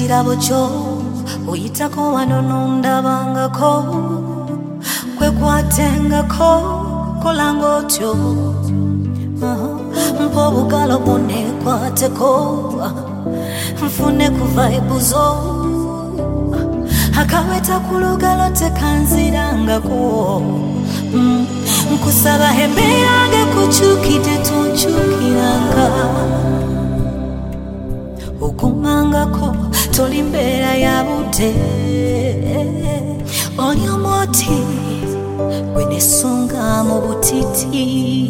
kirabo kyo oyitako wano nondabangako kwekwatenga kolanga otyo mpa obugalo bunekwateko nfune ku vaibuzo akaweta ku lugalo tekanzirangako nkusaba hembe yange kukyukidde tonkyukiranga okumangako toli mbeera ya budde oli omwoti gwe nesunga mu butiti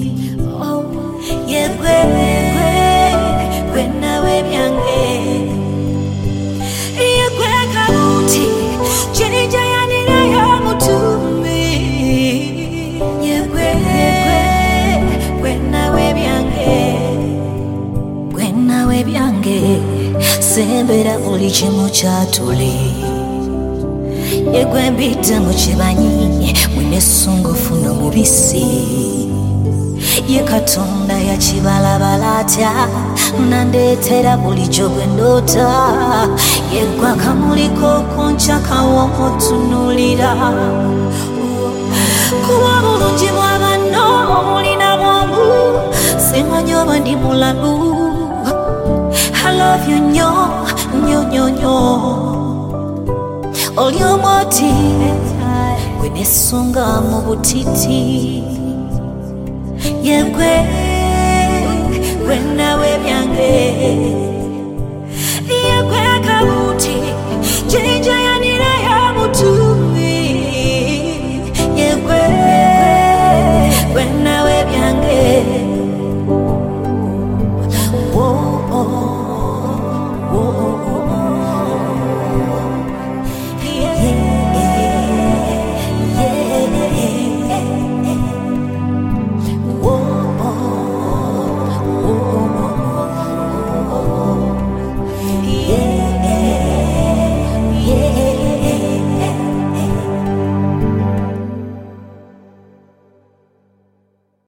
yegwe gwe nawe byange yegwe kabuti jinja yanirayo mutumbi yegwe gwe nawe byange gwe nawe byange sembera buli kimu kyatuli yegwe mbidde mu kibanyi mwenesungufu n'omubisi ye katonda yakibalabala atya nandeetera bulijjo bwe ndoota yegwe akamuliko konkya kawomutunuulira kuba bulungi bw'abanno omulina bwangu simanyi oba ndi mulalu I love you nnyo nnyo nnyo nnyo oli omwoti gwe nesunga mu butiti yegwe gwe nawe byange yegwe kabuti jinja